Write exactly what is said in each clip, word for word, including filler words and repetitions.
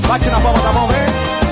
Bate na palma da mão, vem.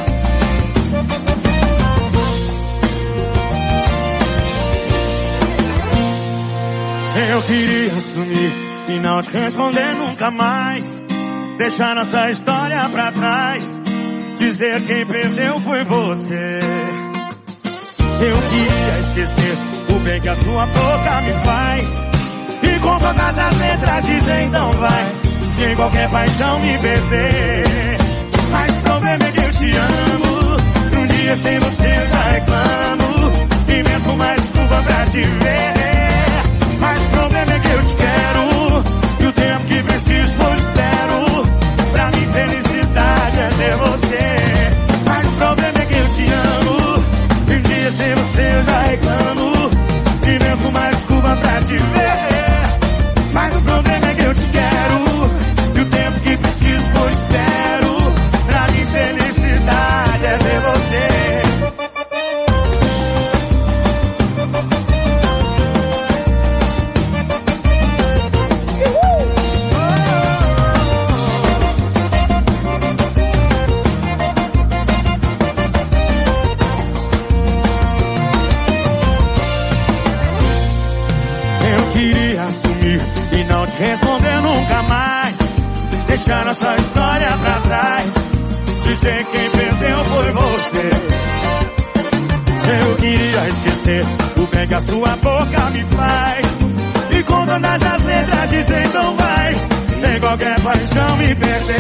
Eu queria sumir e não te responder nunca mais, deixar nossa história pra trás, dizer quem perdeu foi você. Eu queria esquecer o bem que a sua boca me faz, e com todas as letras dizer então vai, que em qualquer paixão me perder. Mas o problema é que eu te amo, um dia sem você eu já reclamo, invento mais desculpa pra te ver. Mas o problema é que eu te quero, e o tempo que preciso eu espero, pra mim felicidade é ter você. Mas o problema é que eu te amo, um dia sem você eu já reclamo, invento mais desculpa pra te ver. Mas o problema é que eu te quero, e o tempo que preciso eu espero, pra mim felicidade é ter você. Queria assumir e não te responder nunca mais, deixar nossa história pra trás, dizer quem perdeu foi você. Eu queria esquecer o bem que a sua boca me faz, e com todas as letras dizer então vai, em qualquer paixão me perder.